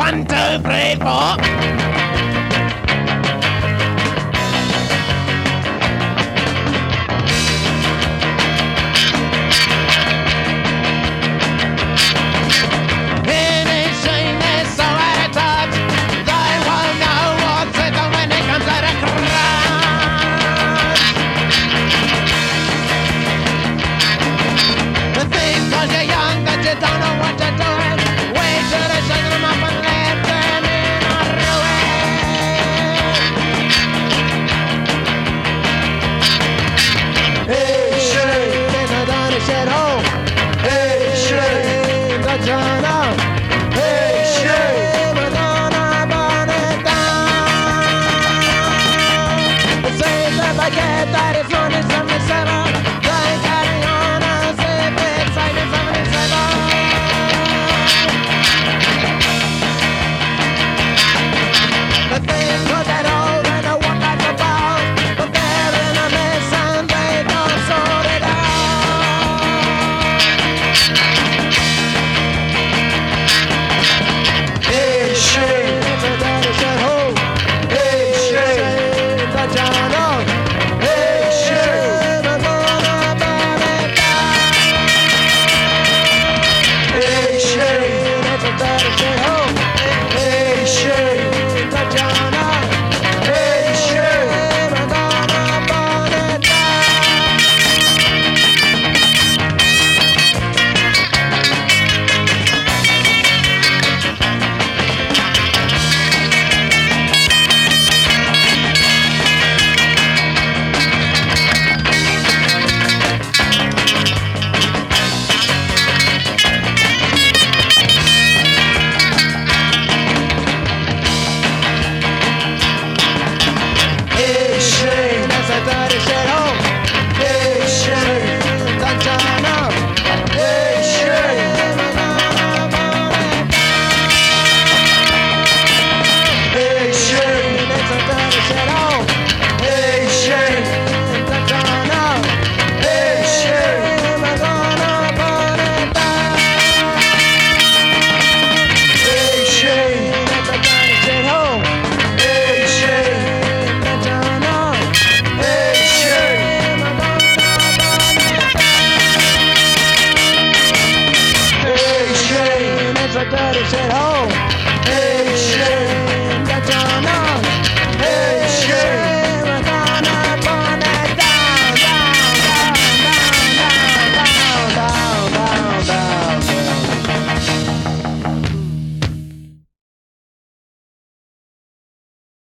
1, 2, 3, 4. You don't know what you're doing. Wait till they shake them up and let them in a ruin. Hey, Shane, there's a Donny said home. Hey, Shane, the turn on. Hey, Shane, we're gonna burn it down. It says that I get that it's 1977. They carry on as if it's 1977. Dirty shit hole.